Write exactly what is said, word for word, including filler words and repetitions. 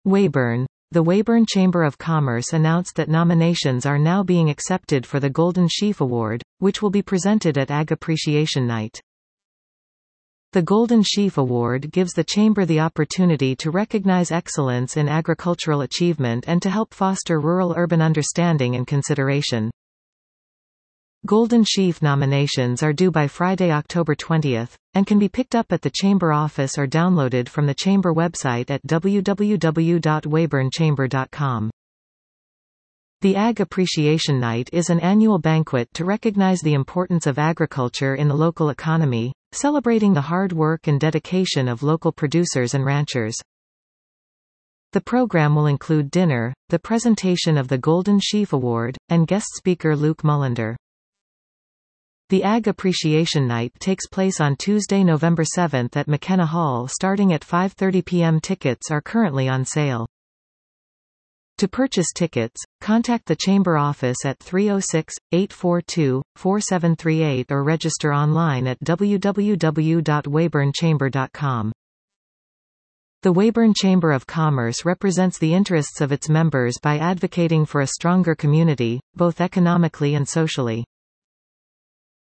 Weyburn. The Weyburn Chamber of Commerce announced that nominations are now being accepted for the Golden Sheaf Award, which will be presented at Ag Appreciation Night. The Golden Sheaf Award gives the Chamber the opportunity to recognize excellence in agricultural achievement and to help foster rural-urban understanding and consideration. Golden Sheaf nominations are due by Friday, October twentieth, and can be picked up at the Chamber office or downloaded from the Chamber website at w w w dot weyburn chamber dot com. The Ag Appreciation Night is an annual banquet to recognize the importance of agriculture in the local economy, celebrating the hard work and dedication of local producers and ranchers. The program will include dinner, the presentation of the Golden Sheaf Award, and guest speaker Luke Mullender. The Ag Appreciation Night takes place on Tuesday, November seventh at McKenna Hall starting at five thirty p m Tickets are currently on sale. To purchase tickets, contact the Chamber office at three oh six, eight four two, four seven three eight or register online at w w w dot weyburn chamber dot com. The Weyburn Chamber of Commerce represents the interests of its members by advocating for a stronger community, both economically and socially.